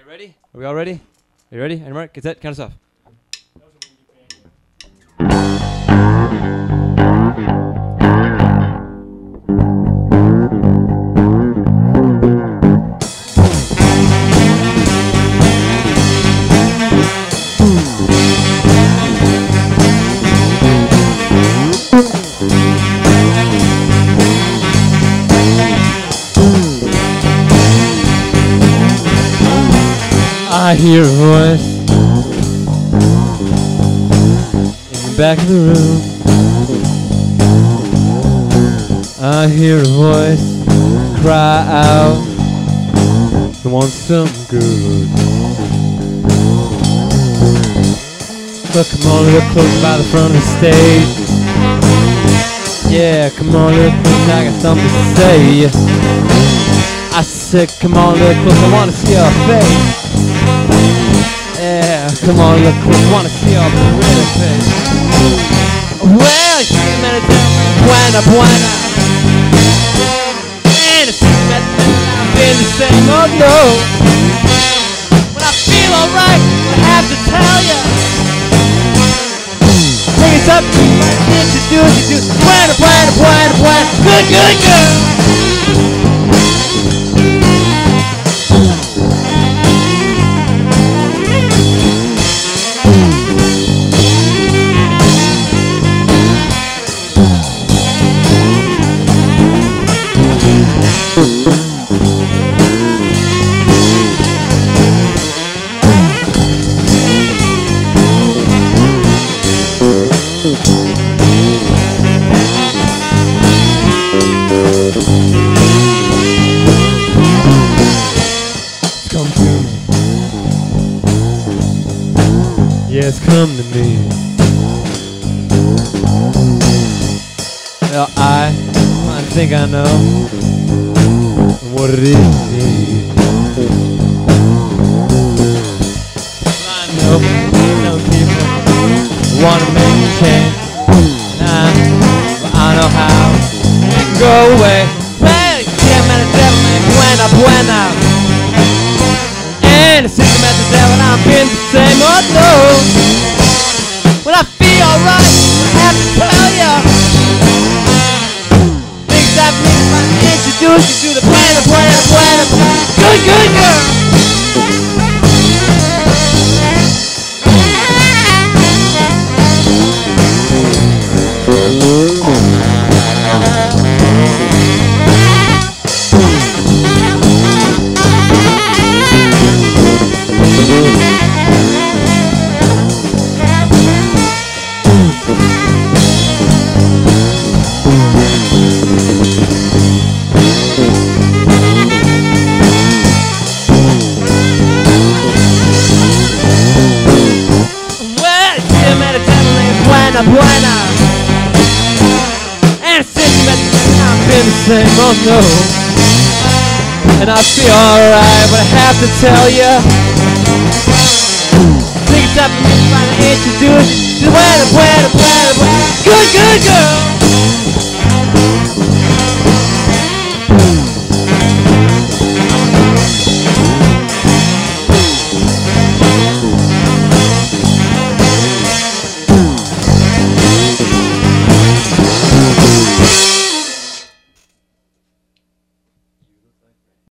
right, ready? Are we all ready? Are you ready? And Mark, get that, count us off. I hear a voice in the back of the room. I hear a voice cry out, I want some good. Look, come on, look close by the front of the stage. Yeah, come on, look close, I got something to say. I said, come on, look close, I want to see your face. Yeah, come on, look close, I want to see your pretty face. Well, you see me buena, buena. And it seems that I've been the same, oh no. When I feel alright, I have to tell ya. Take it up, introduce you to buena, buena, buena, buena. Good, good girl. Come to me. Yes, come to me. Well, I think I know what it is. I know people wanna make a change. But I know how it can go away. Well, yeah, man, the devil, man, buena, buena. And the system at the devil, I've been the same, oh no. When I feel alright, I have to tell ya. Things that mean if I introduce you to the buena, buena, buena, good, good girl. Buena, buena. And since I've been the same, oh no. And I feel alright, but I have to tell ya. Think it's up to me trying to introduce you to buena, buena, buena, buena. Good, good girl.